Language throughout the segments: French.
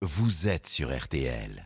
vous êtes sur RTL.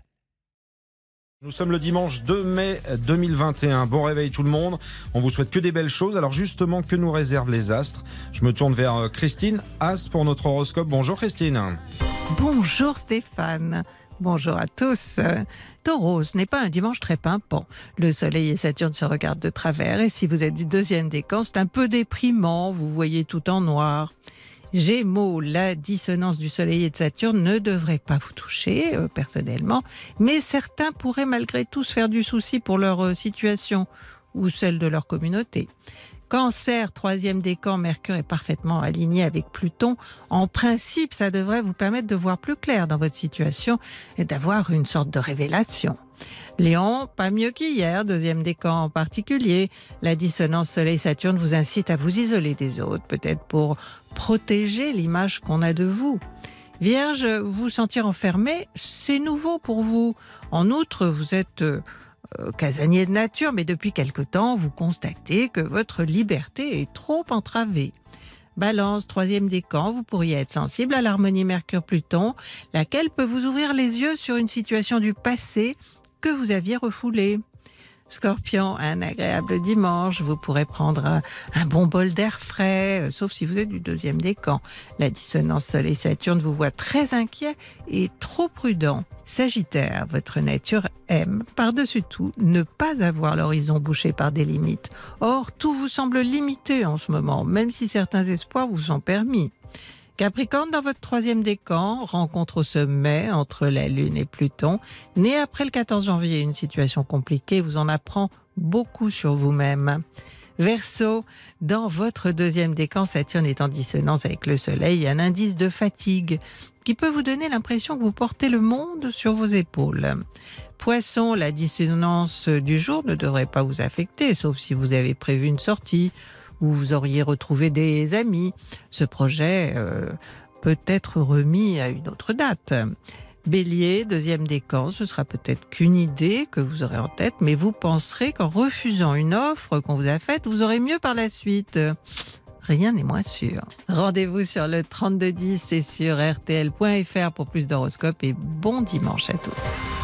Nous sommes le dimanche 2 mai 2021. Bon réveil tout le monde. On vous souhaite que des belles choses. Alors justement, que nous réservent les astres? Je me tourne vers Christine As pour notre horoscope. Bonjour Christine. Bonjour Stéphane. Bonjour à tous. Taureau, ce n'est pas un dimanche très pimpant. Le Soleil et Saturne se regardent de travers et si vous êtes du deuxième décan, c'est un peu déprimant. Vous voyez tout en noir. Gémeaux, la dissonance du Soleil et de Saturne ne devrait pas vous toucher personnellement, mais certains pourraient malgré tout se faire du souci pour leur situation ou celle de leur communauté. Cancer, troisième décan, Mercure est parfaitement aligné avec Pluton. En principe, ça devrait vous permettre de voir plus clair dans votre situation et d'avoir une sorte de révélation. Lion, pas mieux qu'hier, deuxième décan en particulier. La dissonance Soleil-Saturne vous incite à vous isoler des autres, peut-être pour protéger l'image qu'on a de vous. Vierge, vous sentir enfermé, c'est nouveau pour vous. En outre, vous êtes casanier de nature, mais depuis quelque temps, vous constatez que votre liberté est trop entravée. Balance, troisième décan, vous pourriez être sensible à l'harmonie Mercure-Pluton, laquelle peut vous ouvrir les yeux sur une situation du passé que vous aviez refoulée. Scorpion, un agréable dimanche, vous pourrez prendre un bon bol d'air frais, sauf si vous êtes du deuxième décan. La dissonance Soleil-Saturne vous voit très inquiet et trop prudent. Sagittaire, votre nature aime, par-dessus tout, ne pas avoir l'horizon bouché par des limites. Or, tout vous semble limité en ce moment, même si certains espoirs vous sont permis. Capricorne, dans votre troisième décan, rencontre au sommet entre la Lune et Pluton. Né après le 14 janvier, une situation compliquée vous en apprend beaucoup sur vous-même. Verseau, dans votre deuxième décan, Saturne est en dissonance avec le Soleil, un indice de fatigue qui peut vous donner l'impression que vous portez le monde sur vos épaules. Poisson, la dissonance du jour ne devrait pas vous affecter, sauf si vous avez prévu une sortie où vous auriez retrouvé des amis. Ce projet peut être remis à une autre date. Bélier, deuxième décan, ce sera peut-être qu'une idée que vous aurez en tête, mais vous penserez qu'en refusant une offre qu'on vous a faite, vous aurez mieux par la suite. Rien n'est moins sûr. Rendez-vous sur le 3210 et sur rtl.fr pour plus d'horoscopes et bon dimanche à tous.